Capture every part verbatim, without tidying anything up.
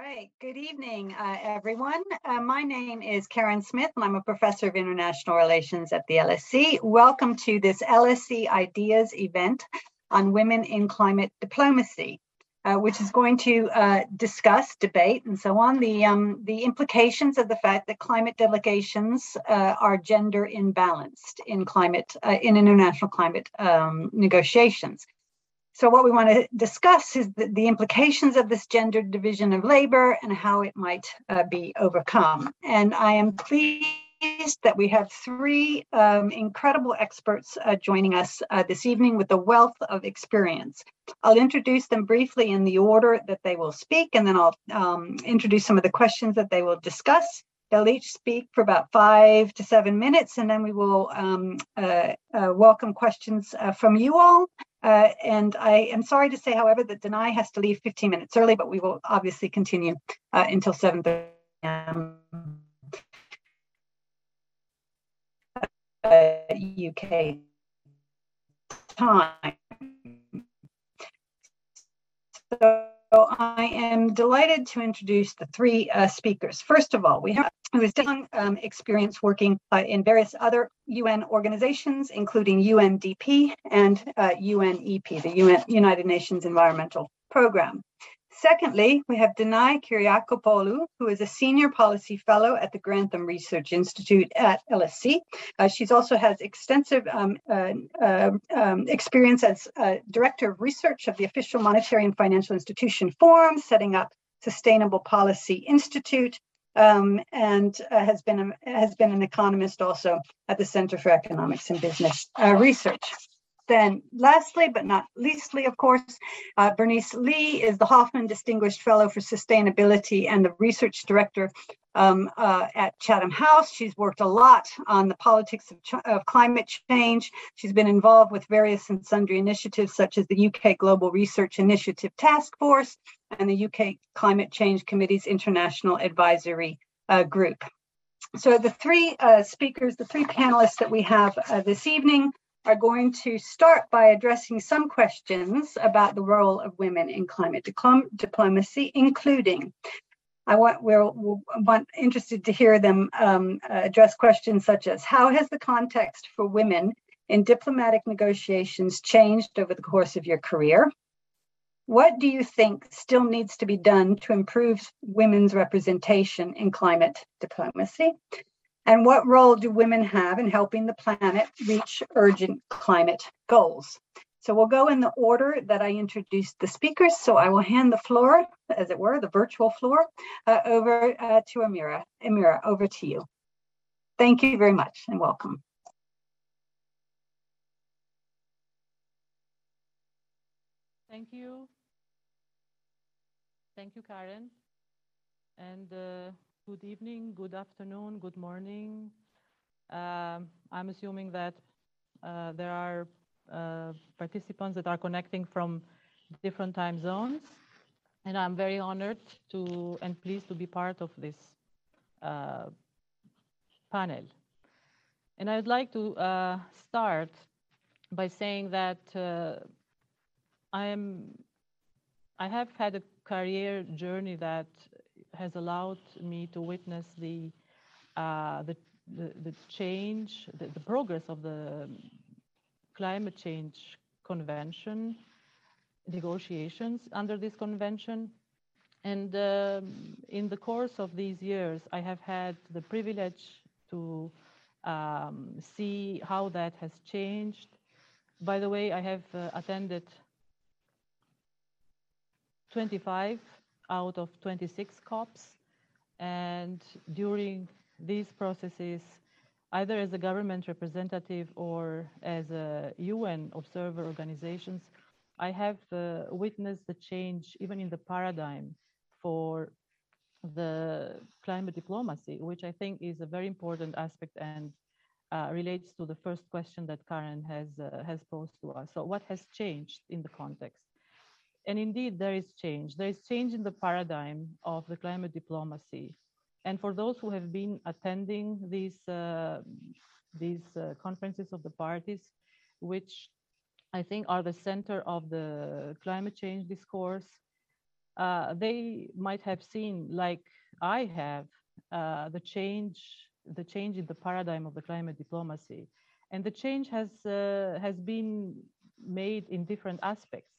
right, good evening, uh, everyone. Uh, my name is Karen Smith, and I'm a professor of international relations at the L S E. Welcome to this L S E Ideas event on women in climate diplomacy, uh, which is going to uh, discuss, debate, and so on, the, um, the implications of the fact that climate delegations uh, are gender imbalanced in climate, uh, in international climate um, negotiations. So what we want to discuss is the, the implications of this gender division of labor and how it might uh, be overcome. And I am pleased that we have three um, incredible experts uh, joining us uh, this evening with a wealth of experience. I'll introduce them briefly in the order that they will speak, and then I'll um, introduce some of the questions that they will discuss. They'll each speak for about five to seven minutes, and then we will um, uh, uh, welcome questions uh, from you all. Uh, and I am sorry to say, however, that Denai has to leave fifteen minutes early, but we will obviously continue uh, until seven thirty a m Uh, U K time. So I am delighted to introduce the three uh, speakers. First of all, we have who has done um, experience working uh, in various other U N organizations, including U N D P and uh, U N E P, the U N, United Nations Environmental Program. Secondly, we have Denai Kyriakopoulou, who is a senior policy fellow at the Grantham Research Institute at L S E. Uh, she's also has extensive um, uh, uh, um, experience as uh, director of research of the Official Monetary and Financial Institution Forum, setting up Sustainable Policy Institute, um, and uh, has been a, has been an economist also at the Center for Economics and Business uh, Research. Then lastly, but not leastly, of course, uh, Bernice Lee is the Hoffman Distinguished Fellow for Sustainability and the Research Director um, uh, at Chatham House. She's worked a lot on the politics of, ch- of climate change. She's been involved with various and sundry initiatives such as the U K Global Research Initiative Task Force and the U K Climate Change Committee's International Advisory uh, Group. So the three uh, speakers, the three panelists that we have uh, this evening are going to start by addressing some questions about the role of women in climate diplom- diplomacy, including, I want, we're, we're want, interested to hear them um, uh, address questions such as, how has the context for women in diplomatic negotiations changed over the course of your career? What do you think still needs to be done to improve women's representation in climate diplomacy? And what role do women have in helping the planet reach urgent climate goals? So we'll go in the order that I introduced the speakers. So I will hand the floor, as it were, the virtual floor, uh, over uh, to Amira. Amira, over to you. Thank you very much and welcome. Thank you. Thank you, Karen. And uh, good evening, good afternoon, good morning. Um, I'm assuming that uh, there are uh, participants that are connecting from different time zones. And I'm very honored to and pleased to be part of this uh, panel. And I'd like to uh, start by saying that uh, I am, I have had a career journey that has allowed me to witness the uh, the, the the change, the, the progress of the climate change convention, negotiations under this convention, and um, in the course of these years, I have had the privilege to um, see how that has changed. By the way, I have uh, attended twenty-five out of twenty-six COPs. And during these processes, either as a government representative or as a U N observer organizations, I have uh, witnessed the change even in the paradigm for the climate diplomacy, which I think is a very important aspect and uh, relates to the first question that Karen has, uh, has posed to us. So what has changed in the context? And indeed, there is change. There is change in the paradigm of the climate diplomacy. And for those who have been attending these, uh, these uh, conferences of the parties, which I think are the center of the climate change discourse, uh, they might have seen, like I have, uh, the change, the change in the paradigm of the climate diplomacy, and the change has uh, has been made in different aspects.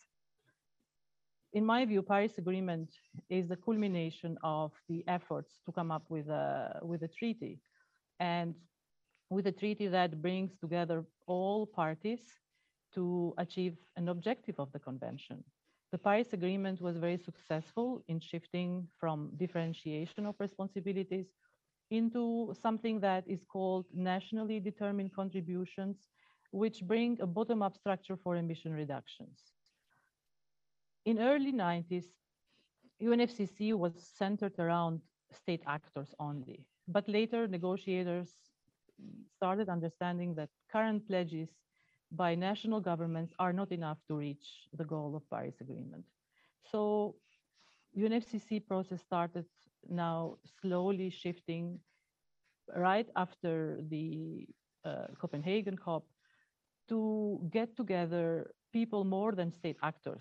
In my view, Paris Agreement is the culmination of the efforts to come up with a with a treaty, and with a treaty that brings together all parties to achieve an objective of the convention. The Paris Agreement was very successful in shifting from differentiation of responsibilities into something that is called nationally determined contributions, which bring a bottom-up structure for emission reductions. In early nineties, U N F C C was centered around state actors only, but later negotiators started understanding that current pledges by national governments are not enough to reach the goal of Paris Agreement. So U N F C C process started now slowly shifting right after the uh, Copenhagen COP to get together people more than state actors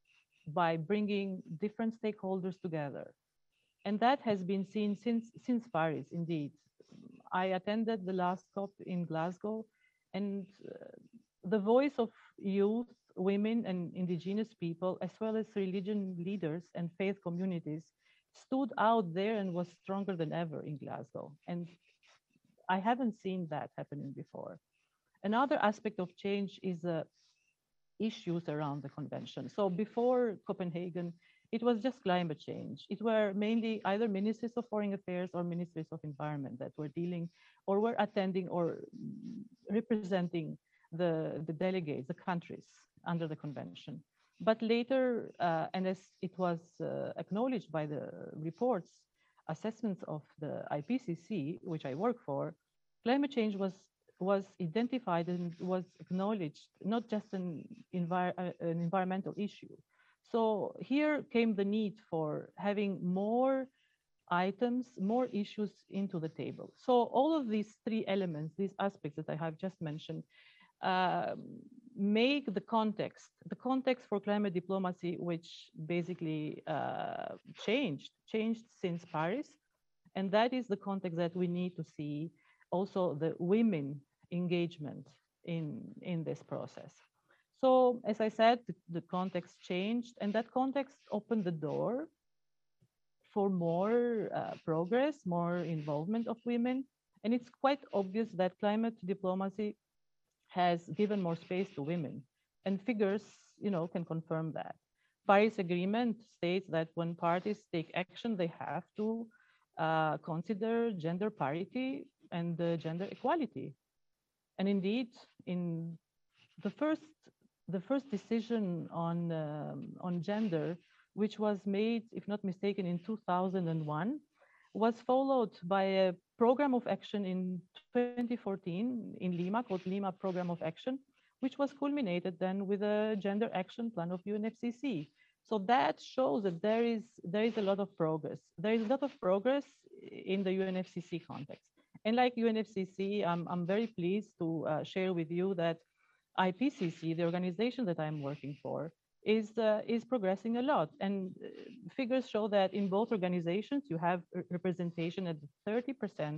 by bringing different stakeholders together. And that has been seen since, since Paris, indeed. I attended the last COP in Glasgow, and uh, the voice of youth, women, and indigenous people, as well as religion leaders and faith communities, stood out there and was stronger than ever in Glasgow. And I haven't seen that happening before. Another aspect of change is uh, issues around the convention. So before Copenhagen, it was just climate change. It were mainly either ministries of foreign affairs or ministries of environment that were dealing or were attending or representing the, the delegates, the countries under the convention. But later, uh, and as it was uh, acknowledged by the reports, assessments of the I P C C, which I work for, climate change was was identified and was acknowledged, not just an, envir uh, an environmental issue. So here came the need for having more items, more issues into the table. So all of these three elements, these aspects that I have just mentioned, uh, make the context, the context for climate diplomacy, which basically uh, changed, changed since Paris. And that is the context that we need to see also the women engagement in, in this process. So as I said, the, the context changed, and that context opened the door for more uh, progress, more involvement of women. And it's quite obvious that climate diplomacy has given more space to women, and figures, you know, can confirm that. Paris Agreement states that when parties take action, they have to uh, consider gender parity and uh, gender equality. And indeed, in the first, the first decision on, um, on gender, which was made, if not mistaken, in two thousand one, was followed by a program of action in twenty fourteen in Lima called Lima Program of Action, which was culminated then with a gender action plan of U N F C C. So that shows that there is, there is a lot of progress. There is a lot of progress in the U N F C C context. And like U N F C C, I'm, I'm very pleased to uh, share with you that I P C C, the organization that I'm working for, is, uh, is progressing a lot. And uh, figures show that in both organizations, you have representation at the thirty percent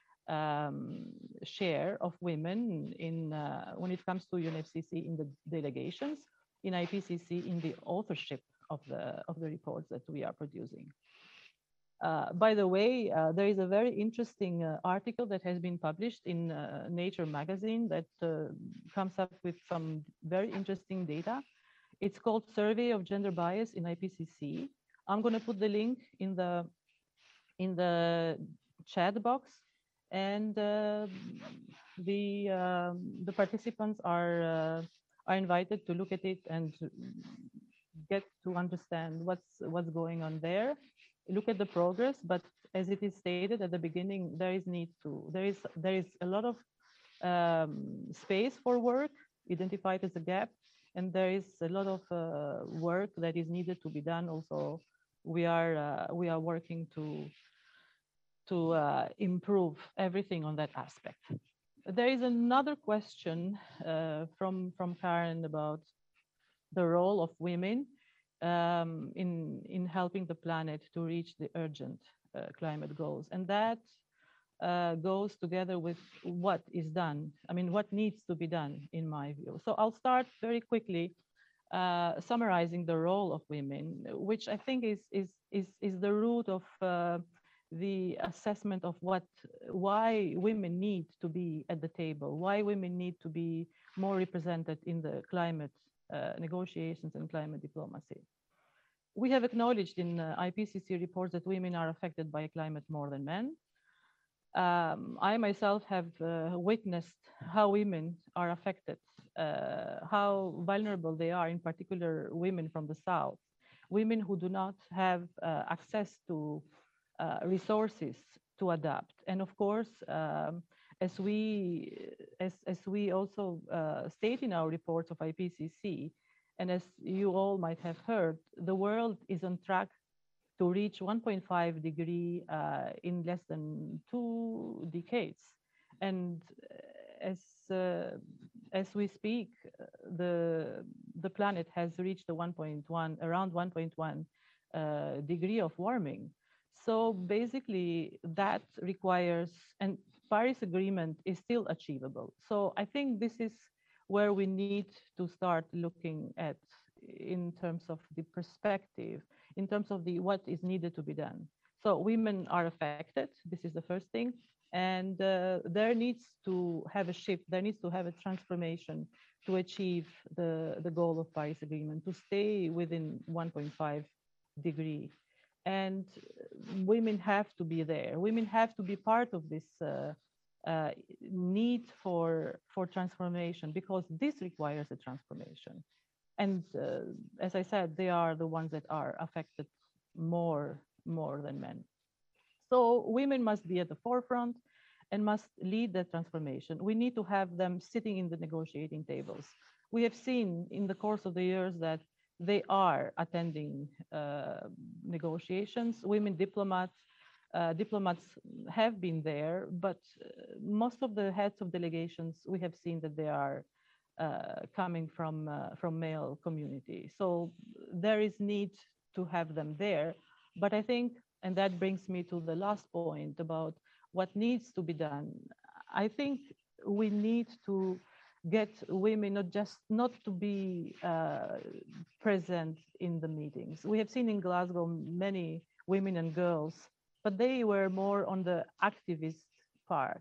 um, share of women in, uh, when it comes to U N F C C in the delegations, in I P C C in the authorship of the, of the reports that we are producing. Uh, by the way, uh, there is a very interesting uh, article that has been published in uh, Nature magazine that uh, comes up with some very interesting data. It's called Survey of Gender Bias in I P C C. I'm going to put the link in the in the chat box, and uh, the uh, the participants are uh, are invited to look at it and get to understand what's what's going on there. Look at the progress, but as it is stated at the beginning, there is need to there is there is a lot of um, space for work identified as a gap, and there is a lot of uh, work that is needed to be done. Also, we are uh, we are working to to uh, improve everything on that aspect. There is another question uh, from from Karen about the role of women um, in, in helping the planet to reach the urgent uh, climate goals. And that uh, goes together with what is done. I mean, what needs to be done, in my view. So I'll start very quickly uh, summarizing the role of women, which I think is, is, is, is the root of uh, the assessment of what, why women need to be at the table, why women need to be more represented in the climate uh, negotiations and climate diplomacy. We have acknowledged in uh, I P C C reports that women are affected by climate more than men. Um, I myself have uh, witnessed how women are affected, uh, how vulnerable they are, in particular women from the South, women who do not have uh, access to uh, resources to adapt. And of course, um, as we as, as we also uh, state in our reports of I P C C, and as you all might have heard, the world is on track to reach one point five degree uh, in less than two decades. And as uh, as we speak, the the planet has reached the one point one, around one point one uh, degree of warming. So basically, that requires, and Paris Agreement is still achievable. So I think this is where we need to start looking at in terms of the perspective, in terms of the what is needed to be done. So women are affected. This is the first thing. And uh, there needs to have a shift, there needs to have a transformation to achieve the, the goal of Paris Agreement, to stay within one point five degree. And women have to be there. Women have to be part of this uh, uh, need for, for transformation, because this requires a transformation. And uh, as I said, they are the ones that are affected more, more than men. So women must be at the forefront and must lead the transformation. We need to have them sitting in the negotiating tables. We have seen in the course of the years that they are attending uh, negotiations. Women diplomats, uh, diplomats have been there, but uh, most of the heads of delegations, we have seen that they are uh, coming from uh, from male community. So there is need to have them there. But I think, and that brings me to the last point about what needs to be done. I think we need to get women not just not to be uh, present in the meetings. We have seen in Glasgow many women and girls, but they were more on the activist part.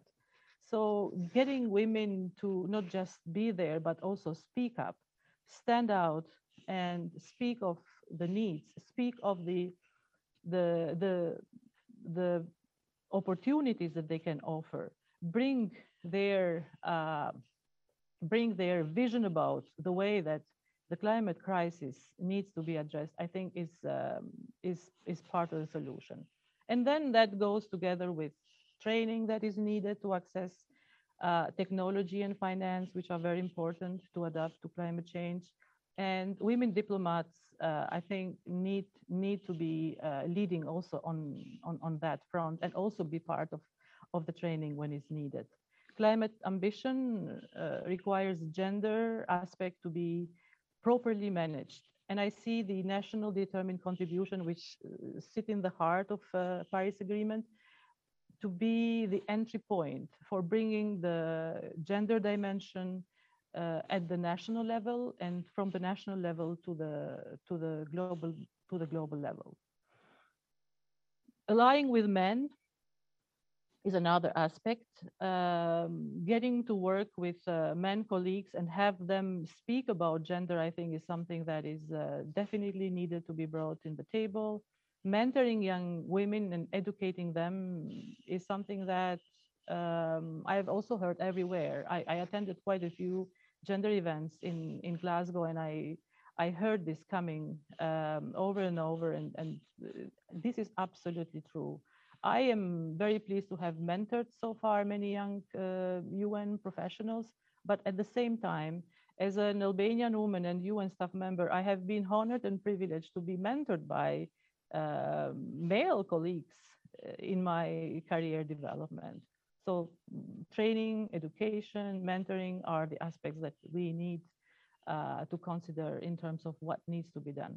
So getting women to not just be there, but also speak up, stand out, and speak of the needs, speak of the the the the opportunities that they can offer, bring their uh, bring their vision about the way that the climate crisis needs to be addressed, I think is um, is is part of the solution. And then that goes together with training that is needed to access uh, technology and finance, which are very important to adapt to climate change. And women diplomats, uh, I think, need need to be uh, leading also on, on on that front, and also be part of of the training when it's needed. Climate ambition uh, requires gender aspect to be properly managed. And I see the national determined contribution, which uh, sit in the heart of uh, Paris Agreement, to be the entry point for bringing the gender dimension uh, at the national level, and from the national level to the to the global to the global level. Allying with men is another aspect. Um, getting to work with uh, men colleagues and have them speak about gender, I think, is something that is uh, definitely needed to be brought in the table. Mentoring young women and educating them is something that um, I've also heard everywhere. I, I attended quite a few gender events in, in Glasgow, and I I heard this coming um, over and over, and, and this is absolutely true. I am very pleased to have mentored so far many young uh, U N professionals, but at the same time, as an Albanian woman and U N staff member, I have been honored and privileged to be mentored by uh, male colleagues in my career development. So training, education, mentoring are the aspects that we need uh, to consider in terms of what needs to be done.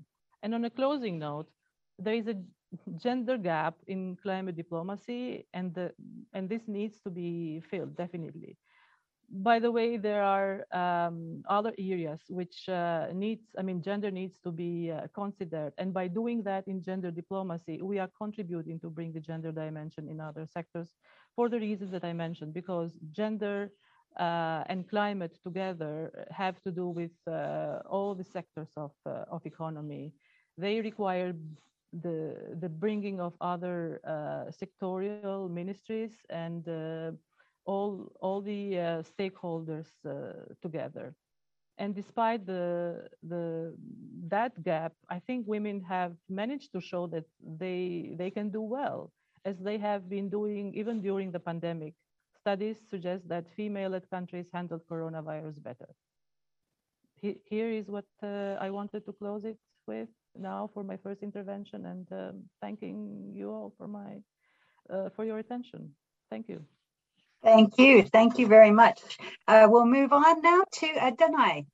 And on a closing note, there is a gender gap in climate diplomacy, and the and this needs to be filled definitely. By the way, there are um, other areas which uh, needs, I mean, gender needs to be uh, considered. And by doing that in gender diplomacy, we are contributing to bring the gender dimension in other sectors for the reasons that I mentioned, because gender uh, and climate together have to do with uh, all the sectors of, uh, of economy. They require the, the bringing of other uh, sectorial ministries and uh, all all the uh, stakeholders uh, together. And despite the the that gap, I think women have managed to show that they they can do well, as they have been doing even during the pandemic. Studies suggest that female-led countries handled coronavirus better. He, here is what uh, I wanted to close it with now for my first intervention, and um, thanking you all for my uh, for your attention. Thank you. Thank you. Thank you very much. Uh, we'll move on now to uh, Danai.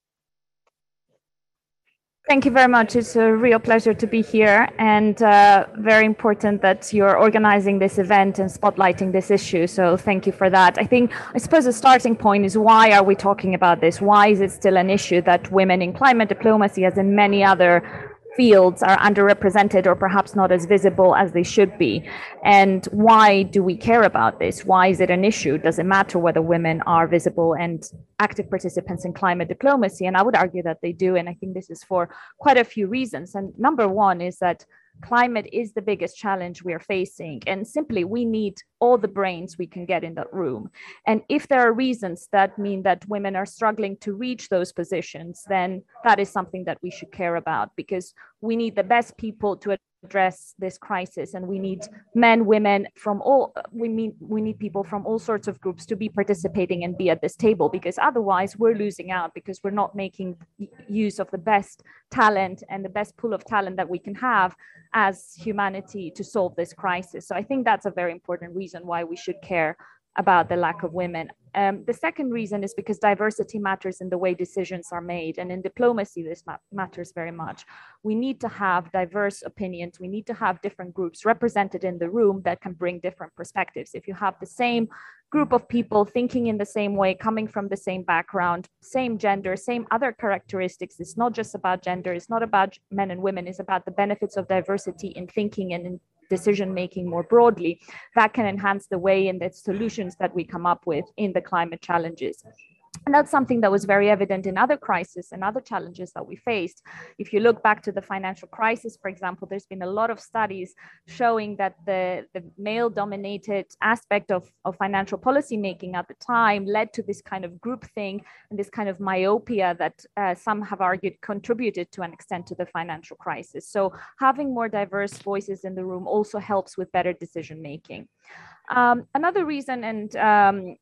Thank you very much. It's a real pleasure to be here, and uh, very important that you're organizing this event and spotlighting this issue. So thank you for that. I think, I suppose the starting point is, why are we talking about this? Why is it still an issue that women in climate diplomacy, as in many other fields, are underrepresented or perhaps not as visible as they should be? And why do we care about this? Why is it an issue? Does it matter whether women are visible and active participants in climate diplomacy? And I would argue that they do. And I think this is for quite a few reasons. And number one is that climate is the biggest challenge we are facing. And simply, we need all the brains we can get in that room. And if there are reasons that mean that women are struggling to reach those positions, then that is something that we should care about, because we need the best people to address this crisis, and we need men, women from all, we mean we need people from all sorts of groups to be participating and be at this table, because otherwise we're losing out, because we're not making use of the best talent and the best pool of talent that we can have as humanity to solve this crisis. So I think that's a very important reason why we should care about the lack of women. Um, the second reason is because diversity matters in the way decisions are made. And in diplomacy, this ma- matters very much. We need to have diverse opinions. We need to have different groups represented in the room that can bring different perspectives. If you have the same group of people thinking in the same way, coming from the same background, same gender, same other characteristics, it's not just about gender, it's not about men and women, it's about the benefits of diversity in thinking and in decision making more broadly, that can enhance the way and the solutions that we come up with in the climate challenges. And that's something that was very evident in other crises and other challenges that we faced. If you look back to the financial crisis, for example, there's been a lot of studies showing that the, the male-dominated aspect of, of financial policy making at the time led to this kind of groupthink and this kind of myopia that uh, some have argued contributed to an extent to the financial crisis. So having more diverse voices in the room also helps with better decision making. Um, another reason, and um,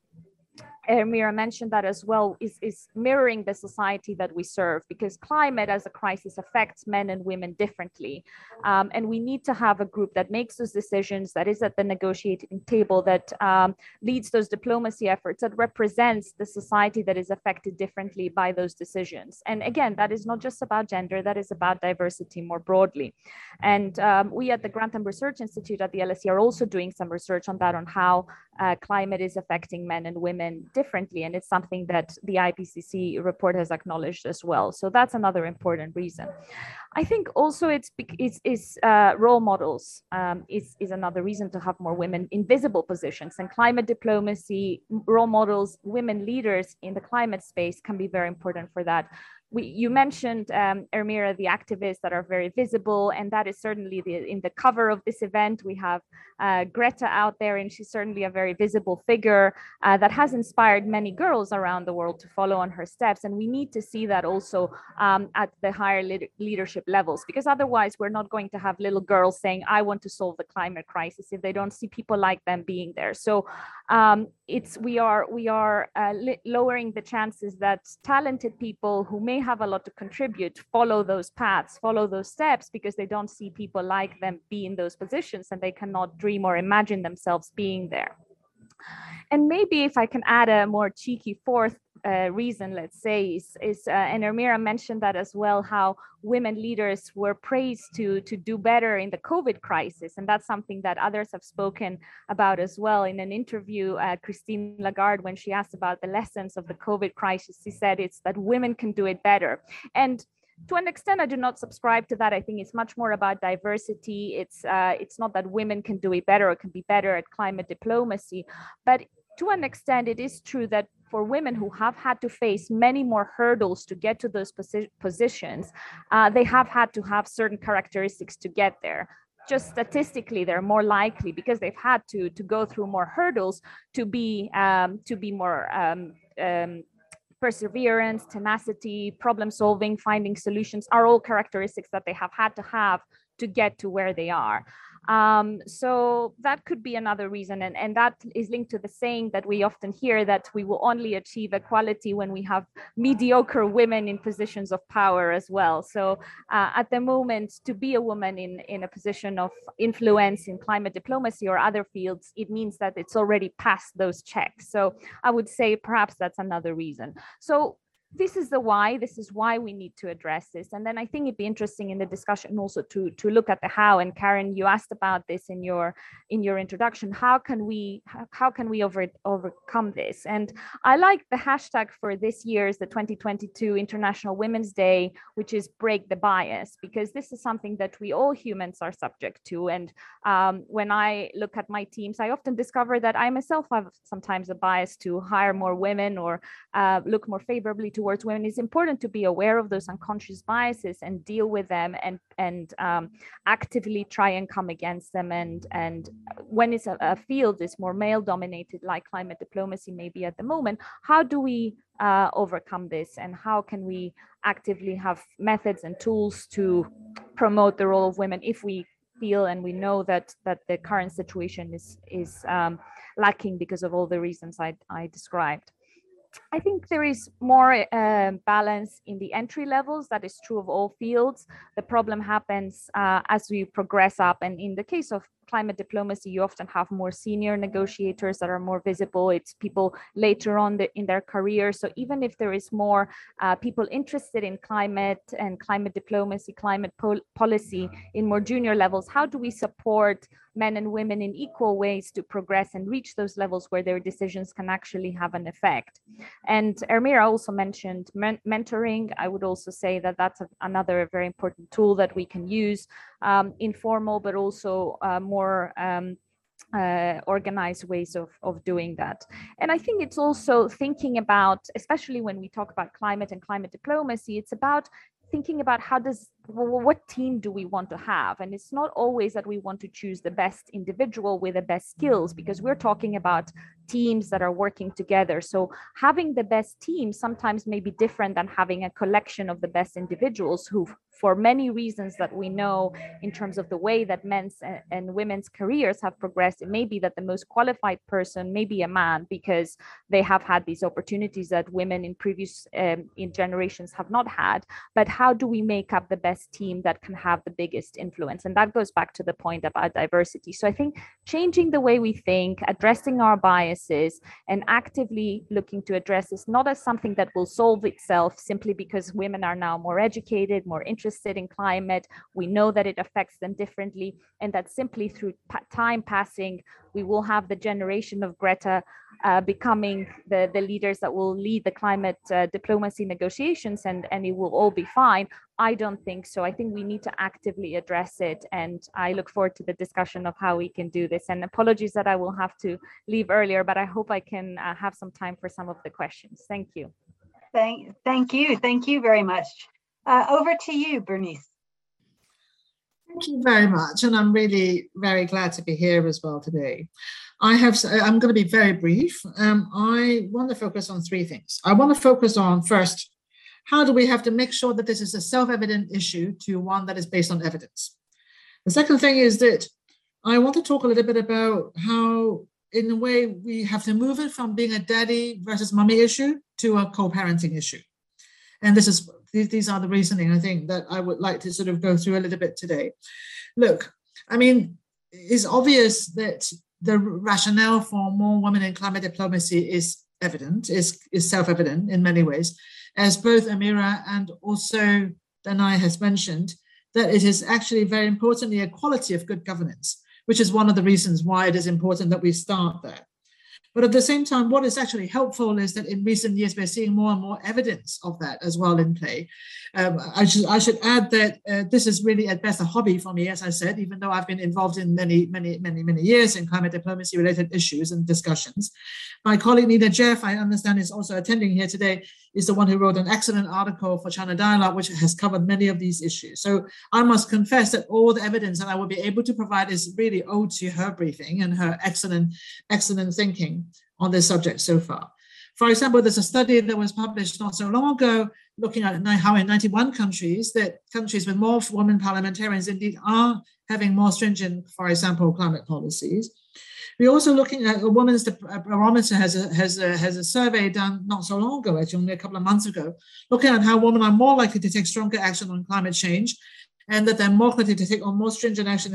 Mira mentioned that as well, is, is mirroring the society that we serve, because climate as a crisis affects men and women differently. Um, and we need to have a group that makes those decisions, that is at the negotiating table, that um, leads those diplomacy efforts, that represents the society that is affected differently by those decisions. And again, that is not just about gender, that is about diversity more broadly. And um, we at the Grantham Research Institute at the L S E are also doing some research on that, on how uh, climate is affecting men and women differently, and it's something that the I P C C report has acknowledged as well. So that's another important reason. I think also it's it's, it's uh, role models um, is, is another reason to have more women in visible positions, and climate diplomacy, role models, women leaders in the climate space can be very important for that. We, you mentioned, um, Ermira, the activists that are very visible, and that is certainly the, in the cover of this event. We have uh, Greta out there, and she's certainly a very visible figure uh, that has inspired many girls around the world to follow on her steps. And we need to see that also um, at the higher le- leadership levels, because otherwise we're not going to have little girls saying, I want to solve the climate crisis, if they don't see people like them being there. So um, it's we are we are uh, li- lowering the chances that talented people who may have a lot to contribute follow those paths, follow those steps, because they don't see people like them be in those positions, and they cannot dream or imagine themselves being there. And maybe if I can add a more cheeky fourth uh, reason, let's say, is, is uh, and Ermira mentioned that as well, how women leaders were praised to, to do better in the COVID crisis. And that's something that others have spoken about as well. In an interview, uh, Christine Lagarde, when she asked about the lessons of the COVID crisis, she said it's that women can do it better. And to an extent, I do not subscribe to that. I think it's much more about diversity. It's uh, it's not that women can do it better or can be better at climate diplomacy, but to an extent, it is true that for women who have had to face many more hurdles to get to those posi- positions, uh, they have had to have certain characteristics to get there. Just statistically, they're more likely, because they've had to to go through more hurdles, to be um, to be more um, um, perseverance, tenacity, problem solving, finding solutions are all characteristics that they have had to have to get to where they are. Um, so that could be another reason. And, and that is linked to the saying that we often hear, that we will only achieve equality when we have mediocre women in positions of power as well. So uh, at the moment, to be a woman in, in a position of influence in climate diplomacy or other fields, it means that it's already passed those checks. So I would say perhaps that's another reason. So this is the why, this is why we need to address this. And then I think it'd be interesting in the discussion also to, to look at the how. And Karen, you asked about this in your in your introduction. How can we how can we over, overcome this? And I like the hashtag for this year's, the twenty twenty-two International Women's Day, which is break the bias, because this is something that we all humans are subject to. And um, when I look at my teams, I often discover that I myself have sometimes a bias to hire more women or uh, look more favorably to towards women. It's important to be aware of those unconscious biases and deal with them, and and um, actively try and come against them. And and when it's a, a field is more male dominated, like climate diplomacy maybe at the moment, how do we uh, overcome this, and how can we actively have methods and tools to promote the role of women if we feel and we know that that the current situation is is um, lacking because of all the reasons I, I described. I think there is more uh, balance in the entry levels. That is true of all fields. The problem happens uh, as we progress up. And in the case of climate diplomacy, you often have more senior negotiators that are more visible. It's people later on the, in their career. So even if there is more uh, people interested in climate and climate diplomacy, climate pol- policy in more junior levels, how do we support men and women in equal ways to progress and reach those levels where their decisions can actually have an effect? And Ermira also mentioned men- mentoring. I would also say that that's a, another very important tool that we can use, um, informal, but also uh, more um, uh, organized ways of, of doing that. And I think it's also thinking about, especially when we talk about climate and climate diplomacy, it's about thinking about how does, what team do we want to have? And it's not always that we want to choose the best individual with the best skills, because we're talking about teams that are working together. So having the best team sometimes may be different than having a collection of the best individuals who, for many reasons that we know in terms of the way that men's and women's careers have progressed, it may be that the most qualified person may be a man because they have had these opportunities that women in previous um, in generations have not had. But how do we make up the best team that can have the biggest influence? And that goes back to the point about diversity. So I think changing the way we think, addressing our biases, and actively looking to address this, not as something that will solve itself simply because women are now more educated, more interested in climate. We know that it affects them differently, and that simply through pa- time passing, we will have the generation of Greta uh, becoming the, the leaders that will lead the climate uh, diplomacy negotiations, and, and it will all be fine. I don't think so. I think we need to actively address it. And I look forward to the discussion of how we can do this. And apologies that I will have to leave earlier, but I hope I can uh, have some time for some of the questions. Thank you. Thank, thank you. Thank you very much. Uh, over to you, Bernice. Thank you very much. And I'm really very glad to be here as well today. I have, I'm going to be very brief. Um, I want to focus on three things. I want to focus on, first, how do we have to make sure that this is a self-evident issue to one that is based on evidence? The second thing is that I want to talk a little bit about how, in a way, we have to move it from being a daddy versus mommy issue to a co-parenting issue. And this is these are the reasoning, I think, that I would like to sort of go through a little bit today. Look, I mean, it's obvious that the rationale for more women in climate diplomacy is evident, is, is self-evident in many ways, as both Amira and also Danai has mentioned, that it is actually very importantly a quality of good governance, which is one of the reasons why it is important that we start there. But at the same time, what is actually helpful is that in recent years, we're seeing more and more evidence of that as well in play. Um, I, should, I should add that uh, this is really at best a hobby for me, as I said, even though I've been involved in many, many, many, many years in climate diplomacy related issues and discussions. My colleague Nina Jeff, I understand, is also attending here today, is the one who wrote an excellent article for China Dialogue, which has covered many of these issues. So I must confess that all the evidence that I will be able to provide is really owed to her briefing and her excellent, excellent thinking on this subject so far. For example, there's a study that was published not so long ago looking at how in ninety-one countries, that countries with more women parliamentarians indeed are having more stringent, for example, climate policies. We're also looking at a women's barometer has a, has a, has a survey done not so long ago, actually only a couple of months ago, looking at how women are more likely to take stronger action on climate change, and that they're more likely to take on more stringent action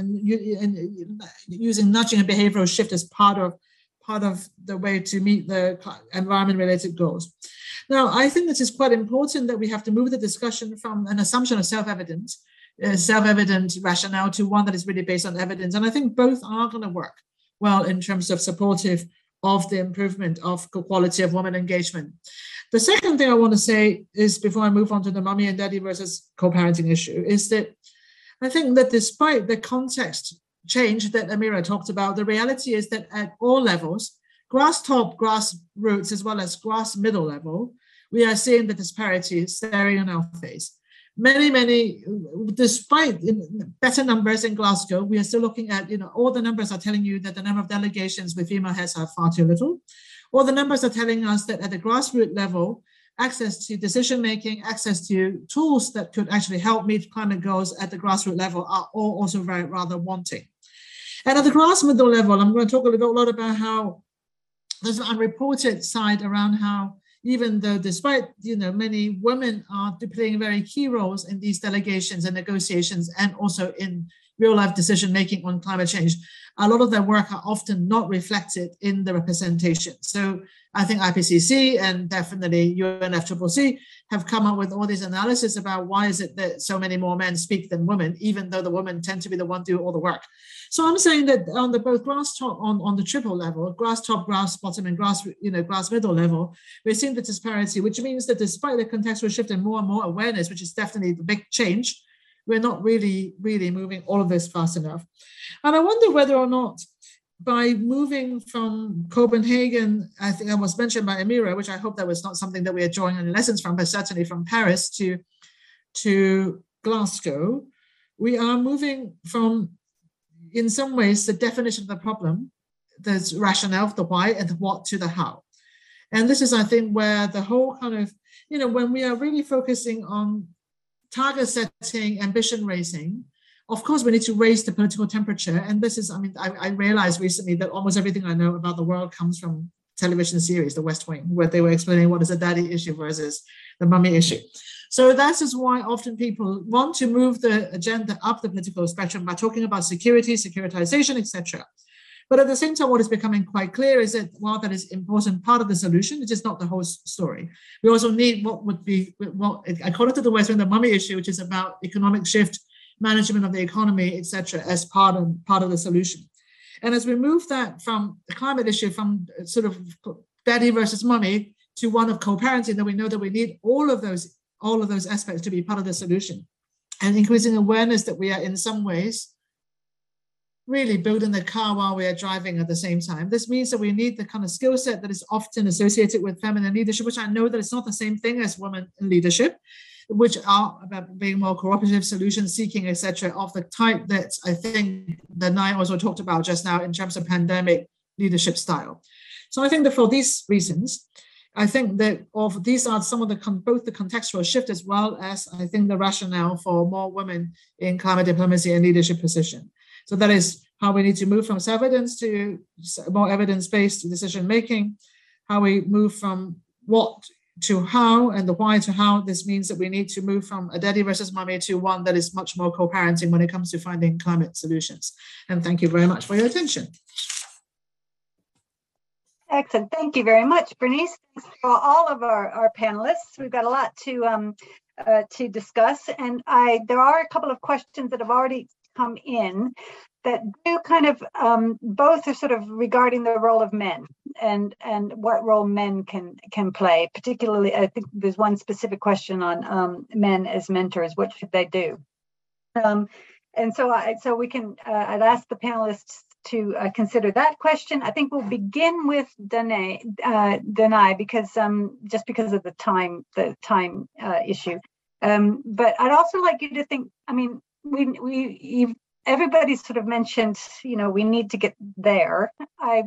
and using nudging and behavioral shift as part of part of the way to meet the environment-related goals. Now, I think this is quite important that we have to move the discussion from an assumption of self-evident, uh, self-evident rationale to one that is really based on evidence. And I think both are going to work well in terms of supportive of the improvement of quality of women engagement. The second thing I want to say is, before I move on to the mummy and daddy versus co-parenting issue, is that I think that despite the context change that Amira talked about, the reality is that at all levels, grass top, grass roots, as well as grass middle level, we are seeing the disparity staring in our face. Many, many, despite better numbers in Glasgow, we are still looking at, you know, all the numbers are telling you that the number of delegations with female heads are far too little. All the numbers are telling us that at the grassroots level, access to decision-making, access to tools that could actually help meet climate goals at the grassroots level are all also very rather wanting. And at the grass middle level, I'm going to talk a little lot about how there's an unreported side around how, even though despite, you know, many women are playing very key roles in these delegations and negotiations and also in real life decision-making on climate change, a lot of their work are often not reflected in the representation. So I think I P C C and definitely U N F C C C have come up with all these analysis about why is it that so many more men speak than women, even though the women tend to be the one do all the work. So I'm saying that on the both grass top, on, on the triple level, grass top, grass bottom, and grass, you know, grass middle level, we're seeing the disparity, which means that despite the contextual shift and more and more awareness, which is definitely the big change, we're not really, really moving all of this fast enough. And I wonder whether or not by moving from Copenhagen, I think that was mentioned by Amira, which I hope that was not something that we are drawing any lessons from, but certainly from Paris to, to Glasgow, we are moving from, in some ways, the definition of the problem, the rationale of the why and the what to the how. And this is, I think, where the whole kind of, you know, when we are really focusing on target setting, ambition raising, of course, we need to raise the political temperature. And this is, I mean, I, I realized recently that almost everything I know about the world comes from television series, The West Wing, where they were explaining what is a daddy issue versus the mummy issue. So that is why often people want to move the agenda up the political spectrum by talking about security, securitization, et cetera. But at the same time, what is becoming quite clear is that while that is an important part of the solution, it is not the whole story. We also need what would be, well, I call it to the West Wing, the mummy issue, which is about economic shift, management of the economy, et cetera, as part of, part of the solution. And as we move that from the climate issue, from sort of daddy versus mummy to one of co-parenting, then we know that we need all of those, all of those aspects to be part of the solution. And increasing awareness that we are in some ways really building the car while we are driving at the same time. This means that we need the kind of skill set that is often associated with feminine leadership, which I know that it's not the same thing as women in leadership, which are about being more cooperative, solution seeking, et cetera, of the type that I think that Nai also talked about just now in terms of pandemic leadership style. So I think that for these reasons, I think that of these are some of the, both the contextual shift as well as I think the rationale for more women in climate diplomacy and leadership position. So that is how we need to move from self-evidence to more evidence-based decision-making, how we move from what to how and the why to how. This means that we need to move from a daddy versus mummy to one that is much more co-parenting when it comes to finding climate solutions. And thank you very much for your attention. Excellent. Thank you very much, Bernice. Thanks for all of our, our panelists. We've got a lot to um, uh, to discuss, and I there are a couple of questions that have already come in that do kind of um, both are sort of regarding the role of men and and what role men can can play. Particularly, I think there's one specific question on um, men as mentors. What should they do? Um, and so I so we can uh, I'd ask the panelists to uh, consider that question. I think we'll begin with Danai, uh, Danai because um, just because of the time, the time uh, issue. Um, but I'd also like you to think. I mean, we we you've, everybody's sort of mentioned, you know, we need to get there. I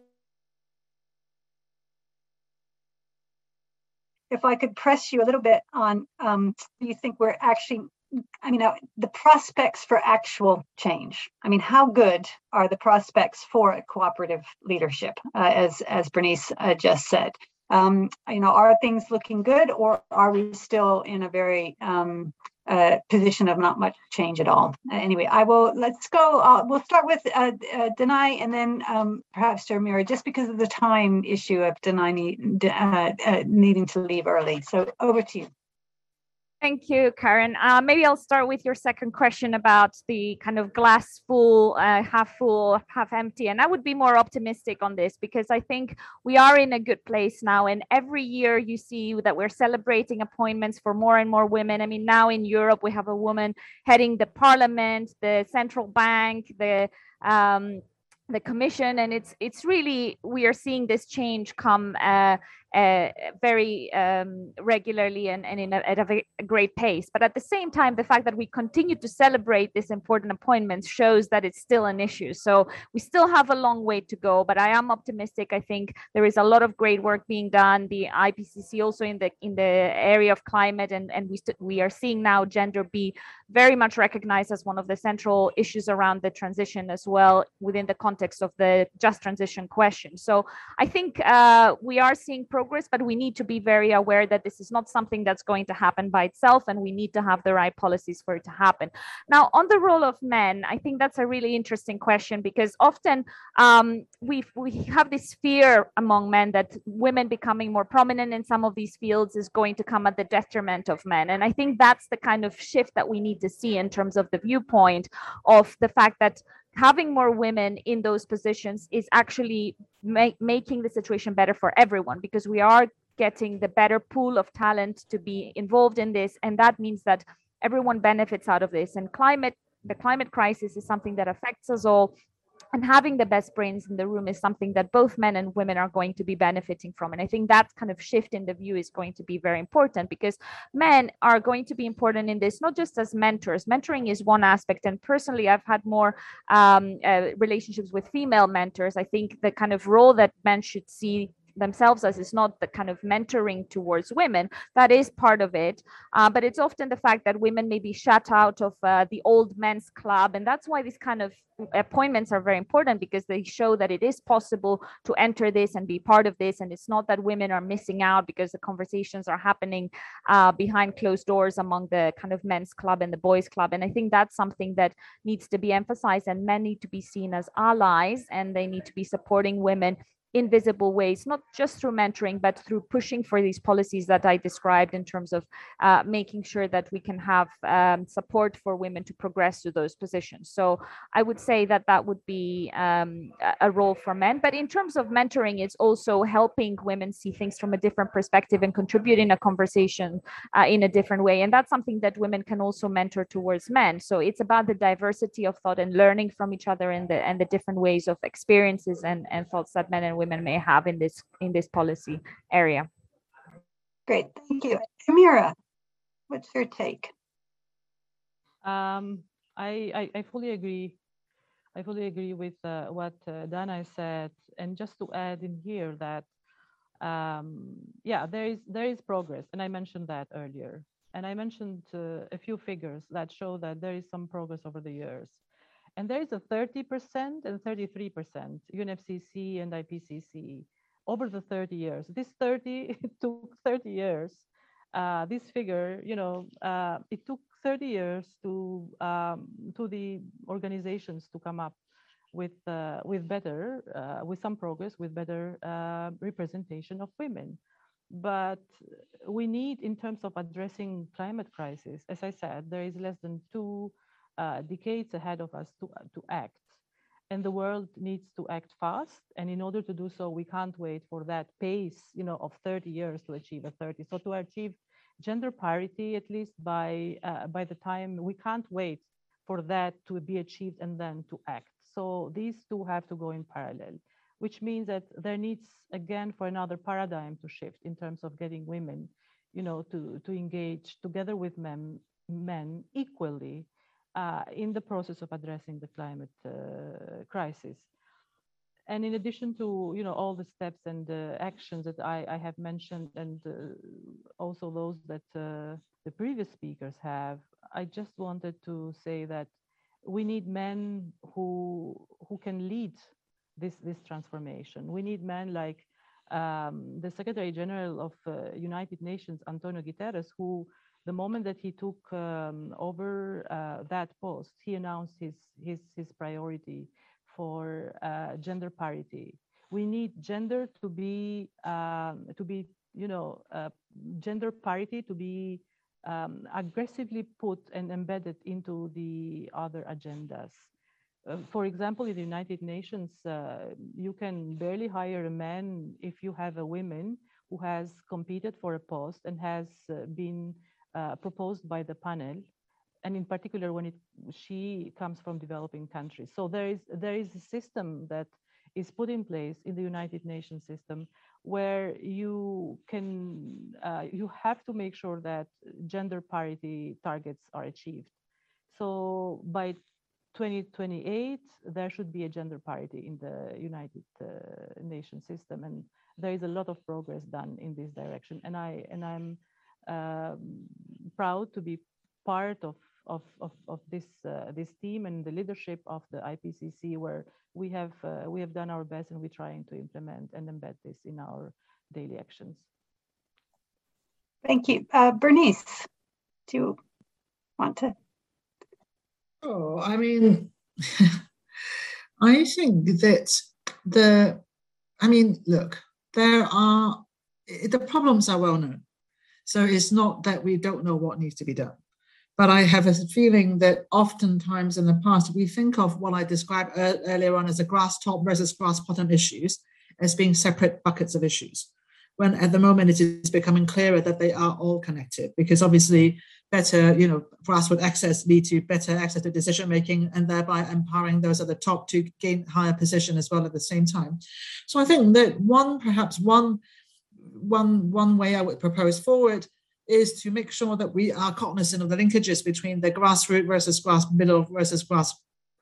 if I could press you a little bit on, um, do you think we're actually I mean, uh, the prospects for actual change. I mean, how good are the prospects for a cooperative leadership, uh, as as Bernice uh, just said? Um, you know, are things looking good, or are we still in a very um, uh, position of not much change at all? Uh, anyway, I will. Let's go. Uh, we'll start with uh, uh, Danai, and then um, perhaps Mira, just because of the time issue of Danai need, uh, uh, needing to leave early. So over to you. Thank you, Karen. Uh, maybe I'll start with your second question about the kind of glass full, uh, half full, half empty. And I would be more optimistic on this because I think we are in a good place now. And every year you see that we're celebrating appointments for more and more women. I mean, now in Europe, we have a woman heading the parliament, the central bank, the um, the commission, and it's it's really, we are seeing this change come uh, uh, very um, regularly and, and in a, at a, very, a great pace. But at the same time, the fact that we continue to celebrate this important appointments shows that it's still an issue. So we still have a long way to go, but I am optimistic. I think there is a lot of great work being done. The I P C C also in the in the area of climate, and, and we, we are seeing now gender be very much recognized as one of the central issues around the transition as well within the context of the just transition question. So I think uh, we are seeing progress, but we need to be very aware that this is not something that's going to happen by itself, and we need to have the right policies for it to happen. Now, on the role of men, I think that's a really interesting question because often um, we we have this fear among men that women becoming more prominent in some of these fields is going to come at the detriment of men. And I think that's the kind of shift that we need to see in terms of the viewpoint of the fact that having more women in those positions is actually make, making the situation better for everyone, because we are getting the better pool of talent to be involved in this. And that means that everyone benefits out of this. And climate, the climate crisis is something that affects us all. And having the best brains in the room is something that both men and women are going to be benefiting from. And I think that kind of shift in the view is going to be very important, because men are going to be important in this, not just as mentors. Mentoring is one aspect. And personally, I've had more um, uh, relationships with female mentors. I think the kind of role that men should see themselves as is not the kind of mentoring towards women. That is part of it, uh, but it's often the fact that women may be shut out of uh, the old men's club, and that's why these kind of appointments are very important, because they show that it is possible to enter this and be part of this, and it's not that women are missing out because the conversations are happening uh, behind closed doors among the kind of men's club and the boys club. And I think that's something that needs to be emphasized, and men need to be seen as allies, and they need to be supporting women in visible ways, not just through mentoring, but through pushing for these policies that I described in terms of uh, making sure that we can have um, support for women to progress to those positions. So I would say that that would be um, a role for men. But in terms of mentoring, it's also helping women see things from a different perspective and contributing a conversation uh, in a different way. And that's something that women can also mentor towards men. So it's about the diversity of thought and learning from each other, and the and the different ways of experiences and, and thoughts that men and women may have in this in this policy area. Great, thank you. Amira, what's your take? Um, I, I I fully agree. I fully agree with uh, what uh, Dana said, and just to add in here that um, yeah, there is there is progress, and I mentioned that earlier, and I mentioned uh, a few figures that show that there is some progress over the years. And there is a thirty percent and thirty-three percent U N F C C and I P C C over the thirty years. This thirty, it took thirty years. Uh, this figure, you know, uh, it took thirty years to um, to the organizations to come up with uh, with better, uh, with some progress, with better uh, representation of women. But we need, in terms of addressing climate crisis, as I said, there is less than two uh, decades ahead of us to, to act. And the world needs to act fast. And in order to do so, we can't wait for that pace, you know, of thirty years to achieve a thirty. So to achieve gender parity, at least by, uh, by the time, we can't wait for that to be achieved and then to act. So these two have to go in parallel, which means that there needs, again, for another paradigm to shift in terms of getting women, you know, to, to engage together with men, men equally uh, in the process of addressing the climate uh, crisis. And in addition to, you know, all the steps and uh, actions that I, I have mentioned, and uh, also those that uh, the previous speakers have, I just wanted to say that we need men who who can lead this this transformation. We need men like um, the Secretary General of uh, United Nations, Antonio Guterres, who the moment that he took um, over uh, that post, he announced his his his priority for uh, gender parity. We need gender to be um, to be you know uh, gender parity to be um, aggressively put and embedded into the other agendas. Uh, for example, in the United Nations, uh, you can barely hire a man if you have a woman who has competed for a post and has uh, been uh, proposed by the panel, and in particular when it, she comes from developing countries. So there is there is a system that is put in place in the United Nations system where you can uh, you have to make sure that gender parity targets are achieved. So by twenty twenty-eight, there should be a gender parity in the United uh, Nations system, and there is a lot of progress done in this direction. And I and I'm um, proud to be part of of of, of this uh, this team and the leadership of the I P C C, where we have uh, we have done our best, and we're trying to implement and embed this in our daily actions. Thank you, uh, Bernice. Do you want to? Oh, I mean, I think that the, I mean, look, there are, the problems are well known. So it's not that we don't know what needs to be done. But I have a feeling that oftentimes in the past, we think of what I described earlier on as a grass top versus grass bottom issues as being separate buckets of issues, when at the moment it is becoming clearer that they are all connected, because obviously better, you know, grassroots access lead to better access to decision making, and thereby empowering those at the top to gain higher position as well at the same time. So I think that one, perhaps one, one, one way I would propose forward is to make sure that we are cognizant of the linkages between the grassroots versus grass middle versus grass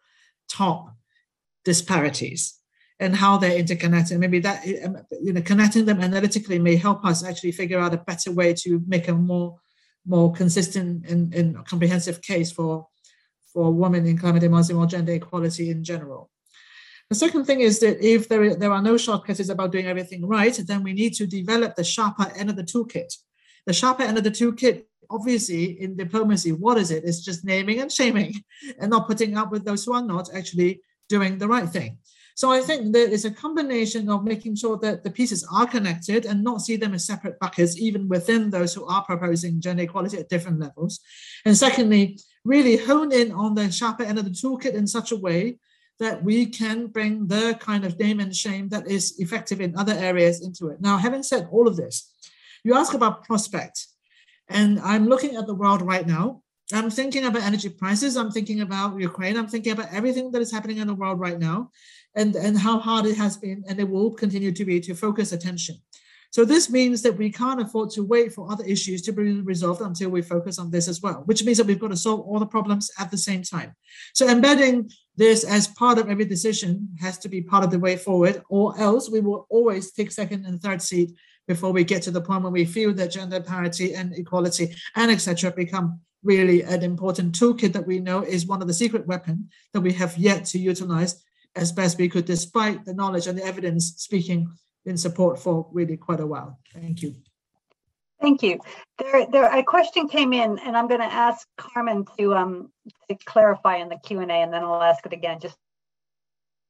top disparities and how they're interconnected. Maybe that, you know, connecting them analytically may help us actually figure out a better way to make a more, more consistent and, and comprehensive case for, for women in climate emergency or gender equality in general. The second thing is that if there, there are no shortcuts about doing everything right, then we need to develop the sharper end of the toolkit. The sharper end of the toolkit, obviously, in diplomacy, what is it? It's just naming and shaming and not putting up with those who are not actually doing the right thing. So I think there is a combination of making sure that the pieces are connected and not see them as separate buckets, even within those who are proposing gender equality at different levels. And secondly, really hone in on the sharper end of the toolkit in such a way that we can bring the kind of name and shame that is effective in other areas into it. Now, having said all of this, you ask about prospect, and I'm looking at the world right now. I'm thinking about energy prices. I'm thinking about Ukraine. I'm thinking about everything that is happening in the world right now, and, and how hard it has been, and it will continue to be, to focus attention. So this means that we can't afford to wait for other issues to be resolved until we focus on this as well, which means that we've got to solve all the problems at the same time. So embedding this as part of every decision has to be part of the way forward, or else we will always take second and third seat before we get to the point where we feel that gender parity and equality and et cetera become really an important toolkit that we know is one of the secret weapons that we have yet to utilize as best we could, despite the knowledge and the evidence speaking in support for really quite a while. Thank you. Thank you. There, there, a question came in, and I'm going to ask Carmen to um to clarify in the Q and A, and then I'll ask it again. Just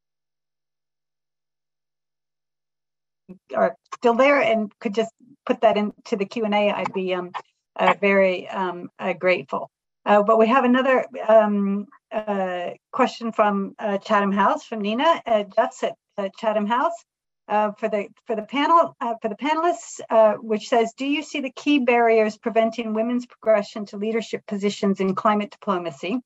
are still there and could just put that into the Q and A, I'd be um, uh, very um, uh, grateful. Uh, but we have another um, uh, question from uh, Chatham House, from Nina uh, Jutz at uh, Chatham House. Uh, for the for the panel uh, for the panelists, uh, which says, do you see the key barriers preventing women's progression to leadership positions in climate diplomacy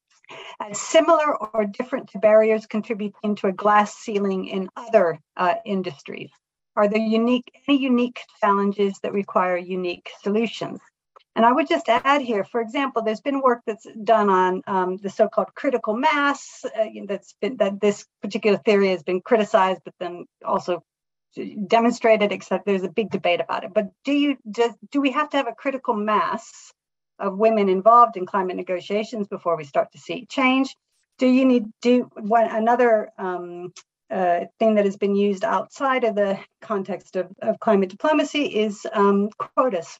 as similar or different to barriers contributing to a glass ceiling in other uh, industries? Are there unique any unique challenges that require unique solutions? And I would just add here, for example, there's been work that's done on um, the so-called critical mass. Uh, that's been that this particular theory has been criticized, but then also demonstrated. Except there's a big debate about it. But do you do, do we have to have a critical mass of women involved in climate negotiations before we start to see change? Do you need do one another um, uh, thing that has been used outside of the context of, of climate diplomacy is um, quotas.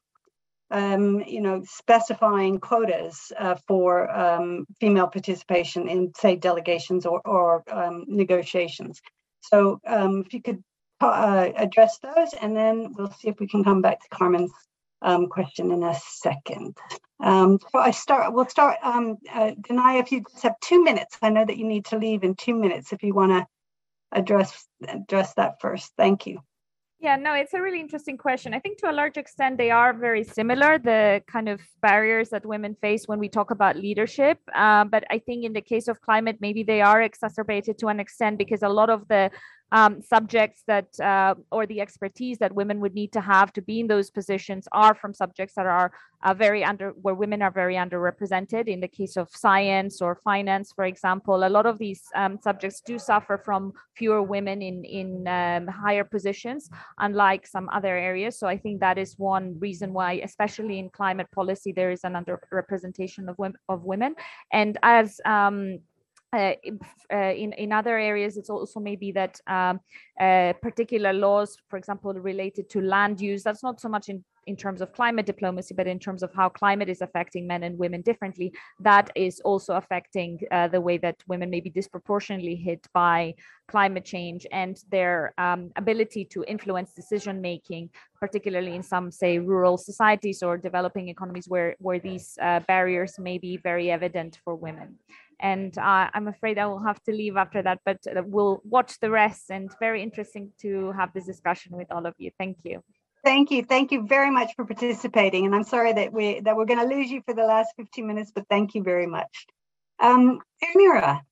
Um, you know, specifying quotas uh, for um, female participation in, say, delegations or, or um, negotiations. So um, if you could uh, address those, and then we'll see if we can come back to Carmen's um, question in a second. Um, so I start. We'll start. Um, uh, Danai, if you just have two minutes, I know that you need to leave in two minutes. If you want to address address that first, thank you. Yeah, no, it's a really interesting question. I think to a large extent, they are very similar, the kind of barriers that women face when we talk about leadership. Um, but I think in the case of climate, maybe they are exacerbated to an extent because a lot of the um, subjects that uh, or the expertise that women would need to have to be in those positions are from subjects that are uh, very under where women are very underrepresented. In the case of science or finance, for example, a lot of these um, subjects do suffer from fewer women in in um, higher positions, unlike some other areas. So I think that is one reason why, especially in climate policy, there is an underrepresentation of women. Of women. And as um, Uh, uh, in, in other areas, it's also maybe that um, uh, particular laws, for example, related to land use, that's not so much in, in terms of climate diplomacy, but in terms of how climate is affecting men and women differently, that is also affecting uh, the way that women may be disproportionately hit by climate change and their um, ability to influence decision making, particularly in some, say, rural societies or developing economies where, where these uh, barriers may be very evident for women. And uh, I'm afraid I will have to leave after that, but we'll watch the rest, and very interesting to have this discussion with all of you. Thank you. Thank you. Thank you very much for participating. And I'm sorry that, we, that we're going to lose you for the last fifteen minutes, but thank you very much. Um, Amira.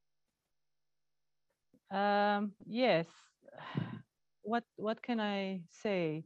Um, yes. What, what can I say?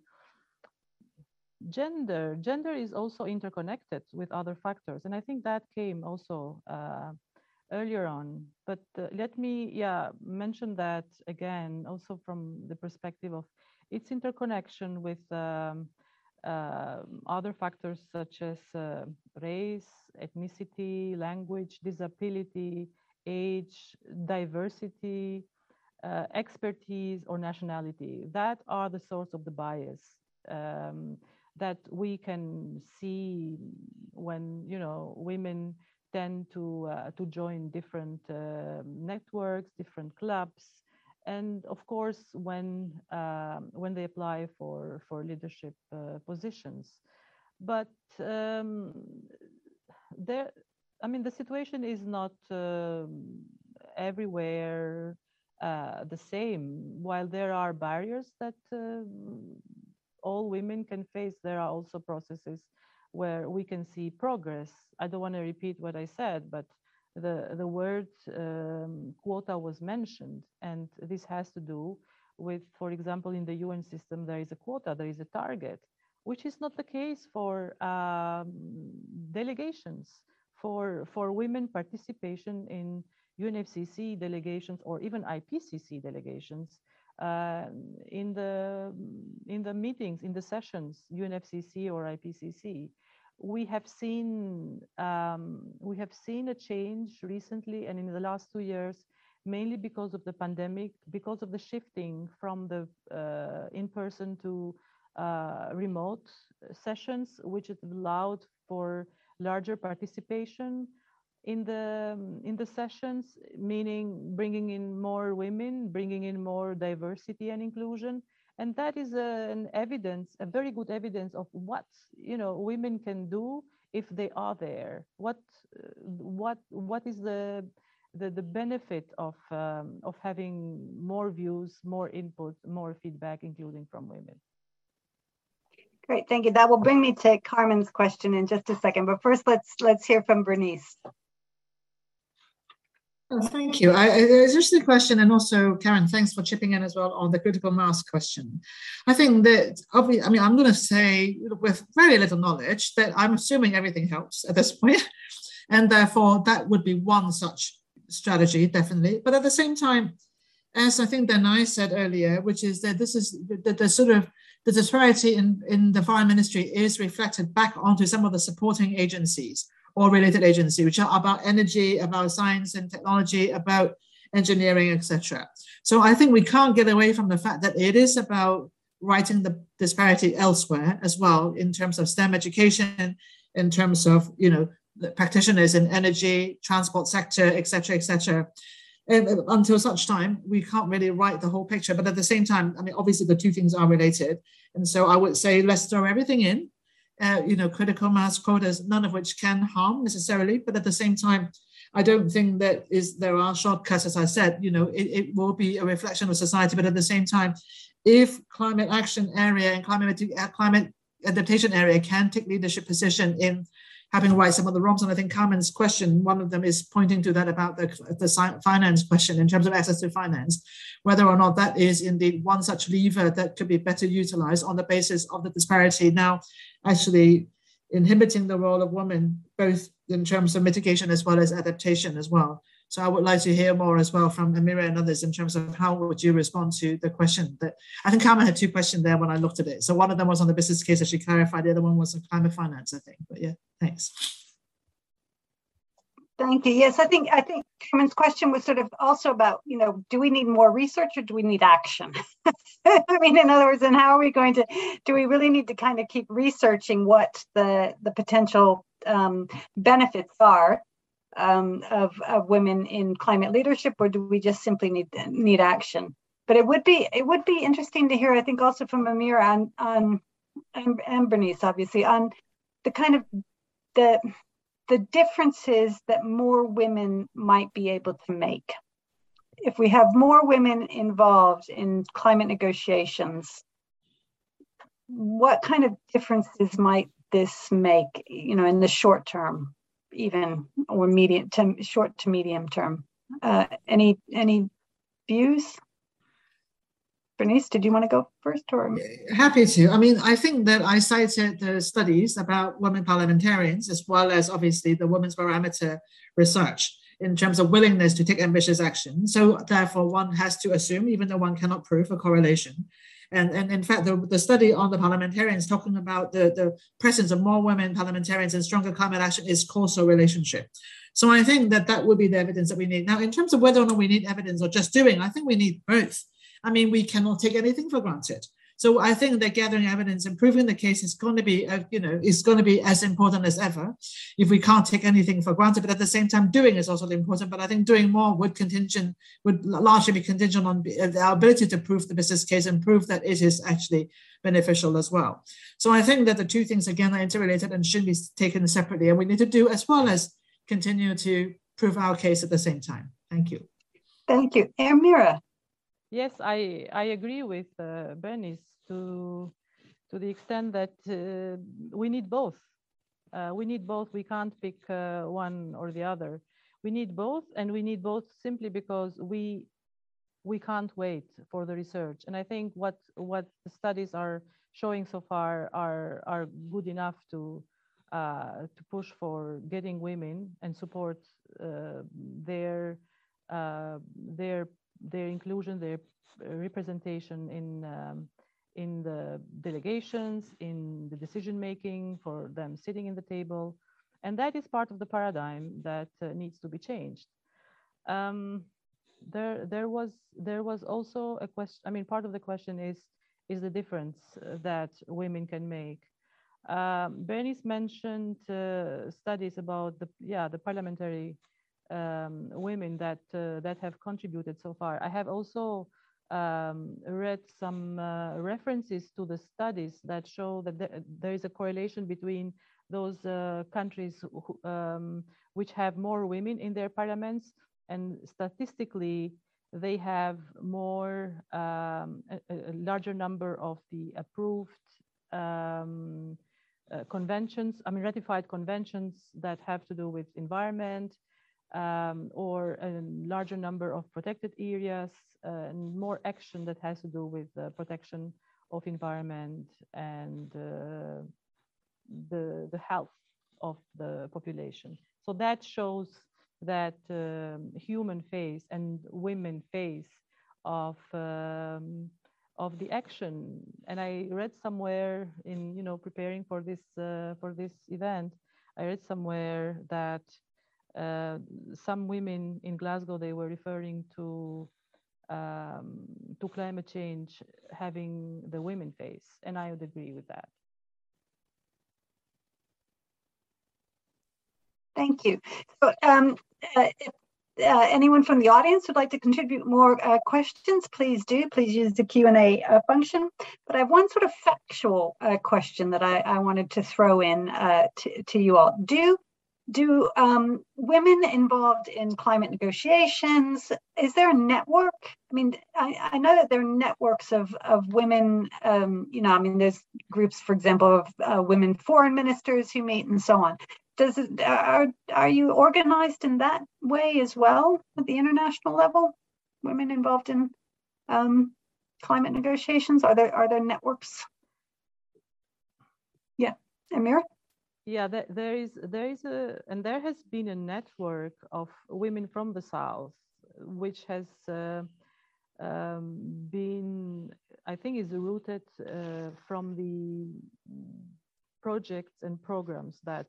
Gender, gender is also interconnected with other factors. And I think that came also uh, earlier on, but uh, let me yeah mention that again also from the perspective of its interconnection with um, uh, other factors such as uh, race, ethnicity, language, disability, age, diversity, uh, expertise, or nationality. That are the source of the bias um, that we can see when you know women tend to uh, to join different uh, networks, different clubs, and of course when um, when they apply for for leadership uh, positions. But um, there, I mean, the situation is not uh, everywhere uh, the same. While there are barriers that uh, all women can face, there are also processes where we can see progress. I don't want to repeat what I said, but the, the word um, quota was mentioned, and this has to do with, for example, in the U N system, there is a quota, there is a target, which is not the case for um, delegations, for, for women participation in U N F C C delegations or even I P C C delegations. Uh, in the in the meetings, in the sessions, U N F C C or I P C C, we have seen um, we have seen a change recently, and in the last two years, mainly because of the pandemic, because of the shifting from the uh, in-person to uh, remote sessions, which has allowed for larger participation in the in the sessions, meaning bringing in more women, bringing in more diversity and inclusion, And that is a, an evidence, a very good evidence of what, you know, women can do if they are there. What, uh, what, what is the, the, the benefit of, um, of having more views, more input, more feedback, including from women? Great, thank you. That will bring me to Carmen's question in just a second. But first, let's let's hear from Bernice. Oh, thank you. I, it's just a question, and also Karen, thanks for chipping in as well on the critical mass question. I think that, obviously, I mean, I'm going to say with very little knowledge that I'm assuming everything helps at this point, and therefore that would be one such strategy, definitely. But at the same time, as I think Danai said earlier, which is that this is the, the sort of the disparity in, in the foreign ministry is reflected back onto some of the supporting agencies or related agencies, which are about energy, about science and technology, about engineering, et cetera. So I think we can't get away from the fact that it is about righting the disparity elsewhere as well, in terms of STEM education, in terms of, you know, the practitioners in energy, transport sector, et cetera, et cetera. And until such time, we can't really write the whole picture. But at the same time, I mean, obviously the two things are related. And so I would say, let's throw everything in, uh, you know, critical mass quotas, none of which can harm necessarily. But at the same time, I don't think that is there are shortcuts, as I said, you know, it, it will be a reflection of society. But at the same time, if climate action area and climate, climate adaptation area can take leadership position in having right some of the wrongs. And I think Carmen's question, one of them is pointing to that about the, the finance question in terms of access to finance, whether or not that is indeed one such lever that could be better utilized on the basis of the disparity now actually inhibiting the role of women, both in terms of mitigation as well as adaptation as well. So I would like to hear more as well from Amira and others in terms of how would you respond to the question that, I think Carmen had two questions there when I looked at it. So one of them was on the business case that she clarified, the other one was on climate finance, I think, but yeah, thanks. Thank you. Yes, I think I think Carmen's question was sort of also about, you know, do we need more research or do we need action? I mean, in other words, and how are we going to, do we really need to kind of keep researching what the, the potential um, benefits are um, of, of women in climate leadership, or do we just simply need need action? But it would be it would be interesting to hear, I think, also from Amira on, on and, and Bernice, obviously, on the kind of the the differences that more women might be able to make. If we have more women involved in climate negotiations, what kind of differences might this make, you know, in the short term, even, or medium to short to medium term? Uh, any any views? Bernice, did you want to go first? Or happy to. I mean, I think that I cited the studies about women parliamentarians, as well as obviously the Women's Barometer research in terms of willingness to take ambitious action. So therefore, one has to assume, even though one cannot prove a correlation. And, and in fact, the, the study on the parliamentarians talking about the, the presence of more women parliamentarians and stronger climate action is causal relationship. So I think that that would be the evidence that we need. Now, in terms of whether or not we need evidence or just doing, I think we need both. I mean, we cannot take anything for granted. So I think that gathering evidence and proving the case is going to be, uh, you know, is going to be as important as ever if we can't take anything for granted. But at the same time, doing is also important. But I think doing more would contingent, would largely be contingent on our ability to prove the business case and prove that it is actually beneficial as well. So I think that the two things, again, are interrelated and shouldn't be taken separately. And we need to do as well as continue to prove our case at the same time. Thank you. Thank you. Amira. Yes, I, I agree with uh, Bernice to, to the extent that uh, we need both. Uh, we need both. We can't pick uh, one or the other. We need both, and we need both simply because we, we can't wait for the research. And I think what, what the studies are showing so far are, are good enough to, uh, to push for getting women and support uh, their, uh, their their inclusion, their representation in um, in the delegations, in the decision making, for them sitting in the table, and that is part of the paradigm that uh, needs to be changed. Um, there, there was there was also a question. I mean, part of the question is is the difference that women can make. Um, Bernice mentioned uh, studies about the yeah the parliamentary Um, women that uh, that have contributed so far. I have also um, read some uh, references to the studies that show that there, there is a correlation between those uh, countries who, um, which have more women in their parliaments, and statistically, they have more, um, a, a larger number of the approved um, uh, conventions, I mean, ratified conventions that have to do with environment, um, or a larger number of protected areas, uh, and more action that has to do with the protection of environment and uh, the, the health of the population. So that shows that um, human face and women face of um, of the action. And I read somewhere in, you know, preparing for this uh, for this event, I read somewhere that uh, some women in Glasgow, they were referring to um, to climate change having the women face, and I would agree with that. Thank you. So, um, uh, if uh, anyone from the audience would like to contribute more uh, questions, please do. Please use the Q and A uh, function. But I have one sort of factual uh, question that I, I wanted to throw in uh, to, to you all. Do do um, women involved in climate negotiations, is there a network? I mean, I, I know that there are networks of, of women, um, you know, I mean, there's groups, for example, of uh, women foreign ministers who meet and so on. Does it, are, are you organized in that way as well at the international level? Women involved in um, climate negotiations? Are there are there networks? Yeah, Amira? Yeah, there, there is there is a and there has been a network of women from the South, which has uh, um, been, I think, is rooted uh, from the projects and programs that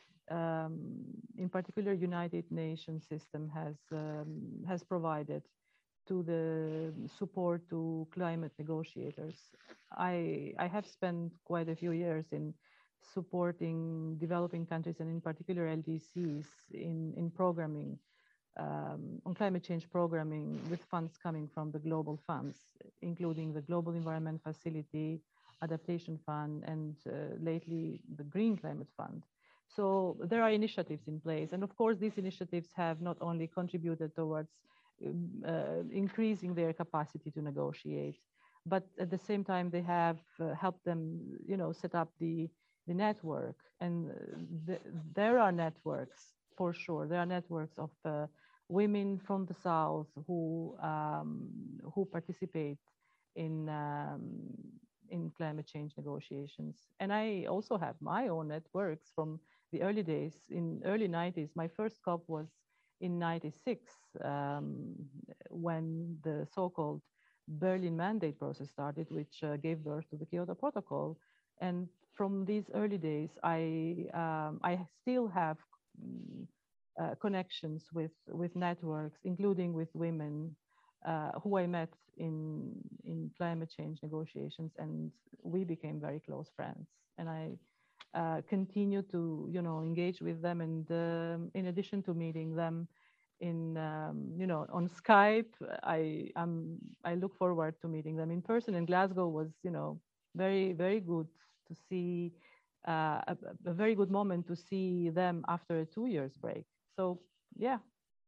Um, in particular, United Nations system has um, has provided to the support to climate negotiators. I I have spent quite a few years in supporting developing countries, and in particular L D Cs, in in programming um, on climate change programming with funds coming from the global funds, including the Global Environment Facility, Adaptation Fund, and uh, lately the Green Climate Fund. So there are initiatives in place. And of course, these initiatives have not only contributed towards uh, increasing their capacity to negotiate, but at the same time, they have uh, helped them, you know, set up the, the network. And the, there are networks, for sure. There are networks of uh, women from the South who, um, who participate in um, in climate change negotiations. And I also have my own networks from the early days. In early nineties, my first COP was in ninety-six, um, when the so-called Berlin Mandate process started, which uh, gave birth to the Kyoto Protocol. And from these early days, I, um, I still have uh, connections with, with networks, including with women uh, who I met in, in climate change negotiations, and we became very close friends. And I uh, continue to, you know, engage with them. And um, in addition to meeting them in, um, you know, on Skype, I, I'm, I look forward to meeting them in person. And Glasgow was, you know, very, very good to see, uh, a, a very good moment to see them after a two years break. So, yeah.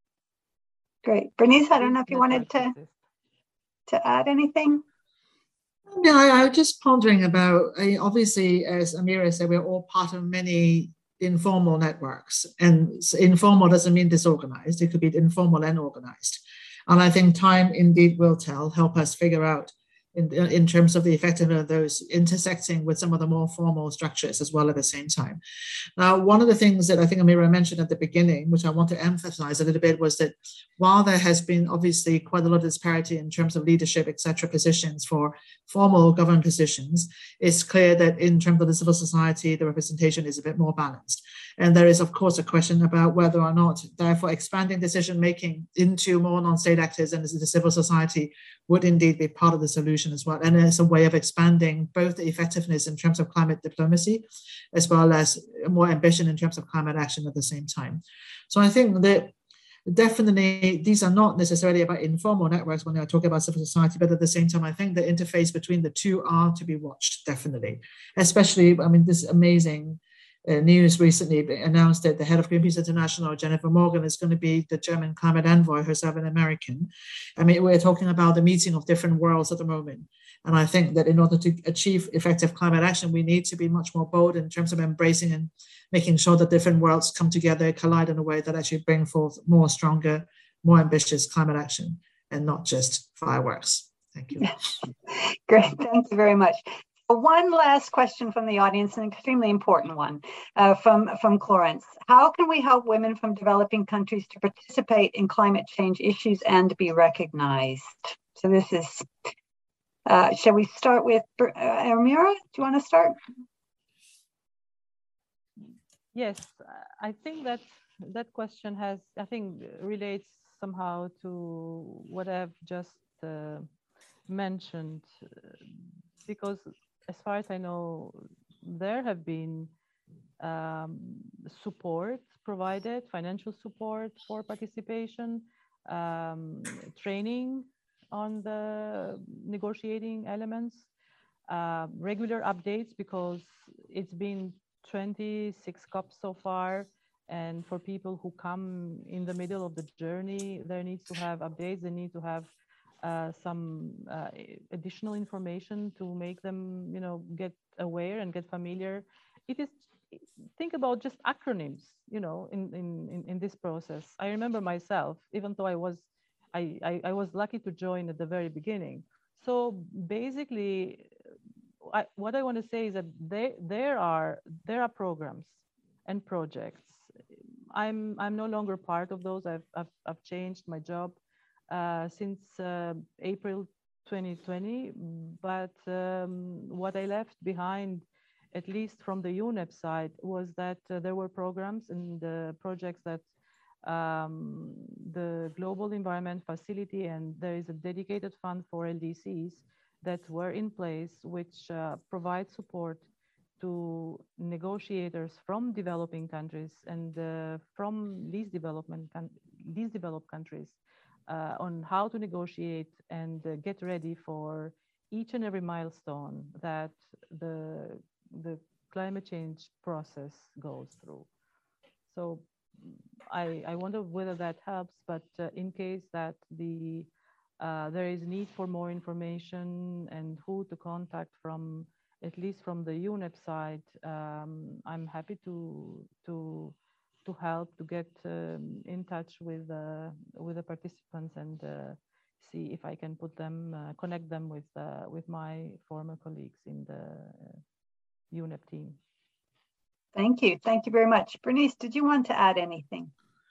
Great. Bernice, I don't know if you wanted to, to add anything. Yeah, I, I was just pondering about, I, obviously, as Amira said, we're all part of many informal networks, and informal doesn't mean disorganized. It could be informal and organized. And I think time indeed will tell, help us figure out in, in terms of the effectiveness of those intersecting with some of the more formal structures as well at the same time. Now, one of the things that I think Amira mentioned at the beginning, which I want to emphasize a little bit, was that while there has been obviously quite a lot of disparity in terms of leadership, et cetera, positions for formal government positions, it's clear that in terms of the civil society, the representation is a bit more balanced. And there is, of course, a question about whether or not, therefore, expanding decision-making into more non-state actors and the civil society would indeed be part of the solution as well. And it's a way of expanding both the effectiveness in terms of climate diplomacy, as well as more ambition in terms of climate action at the same time. So I think that definitely these are not necessarily about informal networks when they are talking about civil society, but at the same time, I think the interface between the two are to be watched, definitely. Especially, I mean, this amazing uh, news recently announced that the head of Greenpeace International, Jennifer Morgan, is going to be the German climate envoy, herself an American. I mean, we're talking about the meeting of different worlds at the moment. And I think that in order to achieve effective climate action, we need to be much more bold in terms of embracing and making sure that different worlds come together, collide in a way that actually bring forth more stronger, more ambitious climate action, and not just fireworks. Thank you. Great, thank you very much. One last question from the audience, an extremely important one uh, from, from Clarence. How can we help women from developing countries to participate in climate change issues and be recognized? So this is, uh, shall we start with uh, Amira? Do you want to start? Yes, I think that that question has, I think, relates somehow to what I've just uh, mentioned, because as far as I know, there have been um, support provided, financial support for participation, um, training on the negotiating elements, uh, regular updates, because it's been twenty-six COPs so far, and for people who come in the middle of the journey, there needs to have updates, they need to have uh, some uh, additional information to make them, you know, get aware and get familiar. It is, think about just acronyms, you know, in, in, in this process. I remember myself, even though I was, I, I, I was lucky to join at the very beginning. So basically, I, what I want to say is that they, there are there are programs and projects. I'm I'm no longer part of those. I've I've, I've changed my job uh, since uh, April twenty twenty. But um, what I left behind, at least from the U N E P side, was that uh, there were programs and uh, projects that um, the Global Environment Facility, and there is a dedicated fund for L D Cs that were in place, which uh, provide support to negotiators from developing countries and uh, from least development least developed countries uh, on how to negotiate and uh, get ready for each and every milestone that the the climate change process goes through. So I, I wonder whether that helps, but uh, in case that the Uh, there is need for more information and who to contact from, at least from the U N E P side. Um, I'm happy to to to help to get um, in touch with uh, with the participants and uh, see if I can put them uh, connect them with uh, with my former colleagues in the U N E P team. Thank you, thank you very much. Bernice, did you want to add anything?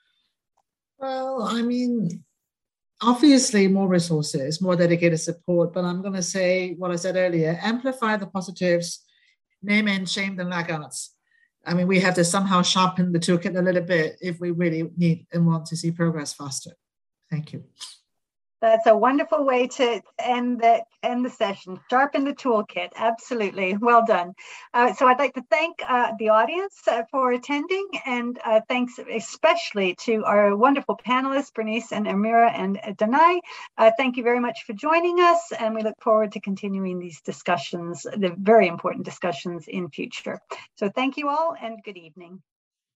Well, I mean, obviously more resources, more dedicated support, but I'm going to say what I said earlier, amplify the positives, name and shame the laggards. I mean, we have to somehow sharpen the toolkit a little bit if we really need and want to see progress faster. Thank you. That's a wonderful way to end the end the session. Sharpen the toolkit. Absolutely. Well done. Uh, so I'd like to thank uh, the audience uh, for attending, and uh, thanks especially to our wonderful panelists, Bernice and Amira and Danai. Uh, thank you very much for joining us, and we look forward to continuing these discussions, the very important discussions in future. So thank you all, and good evening.